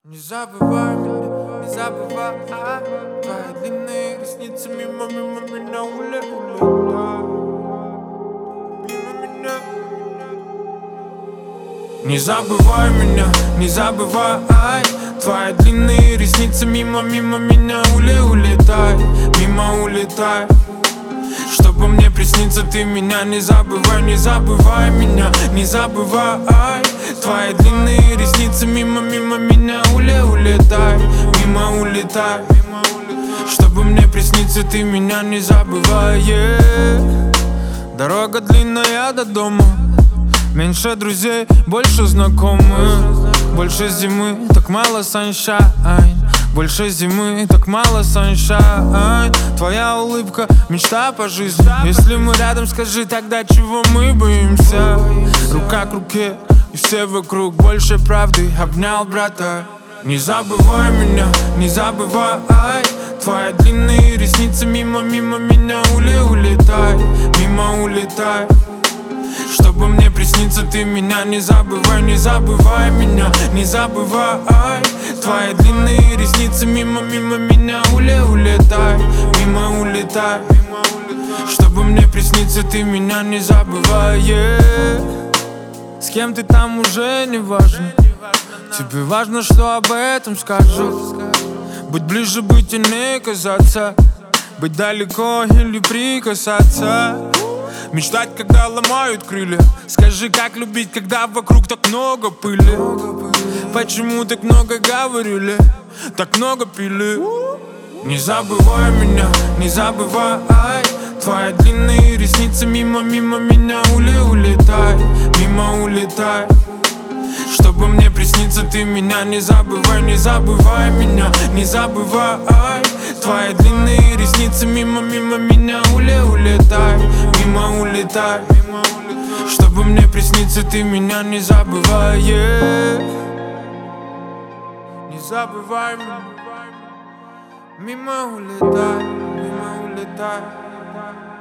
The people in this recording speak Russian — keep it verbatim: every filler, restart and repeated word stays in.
Не забывай меня, не забывай. Твои длинные ресницы мимо, мимо меня улетают. Мимо меня. Не забывай меня, не забывай. Твои длинные ресницы мимо, мимо меня уле, улетай. Мимо улетай. Чтобы мне присниться, ты меня не забывай, не забывай меня, не забывай. Твои длинные ресницы мимо, мимо меня уле, улетай, мимо улетай. Чтобы мне присниться, ты меня не забывай. Yeah. Дорога длинная до дома, меньше друзей, больше знакомых. Больше зимы, так мало sunshine. Больше зимы, так мало sunshine. Твоя улыбка, мечта по жизни. Если мы рядом, скажи тогда, чего мы боимся. Рука к руке, и все вокруг больше правды. Обнял брата. Не забывай меня, не забывай. Твои длинные ресницы мимо, мимо меня уле, улетай. Мимо улетай. Чтобы мне присниться, ты меня не забывай, не забывай меня, не забывай. Твои длинные ресницы мимо, мимо меня уле, улетай, мимо улетай. Чтобы мне присниться, ты меня не забывай. Yeah. С кем ты там уже не важно, тебе важно, что об этом скажут. Быть ближе, быть и не казаться, быть далеко или прикасаться. Мечтать, когда ломают крылья. Скажи, как любить, когда вокруг так много пыли. Почему так много говорили, так много пили. Не забывай меня, не забывай. Твои длинные ресницы мимо, мимо меня уле, улетай. Мимо улетай. Чтобы мне присниться, ты меня не забывай, не забывай меня, не забывай. Твои длинные ресницы мимо, мимо меня уле, улетай. Мимо улетай. Чтобы мне присниться, ты меня не забывай. Yeah. Не забывай меня. Мимо улетай, мимо улетай.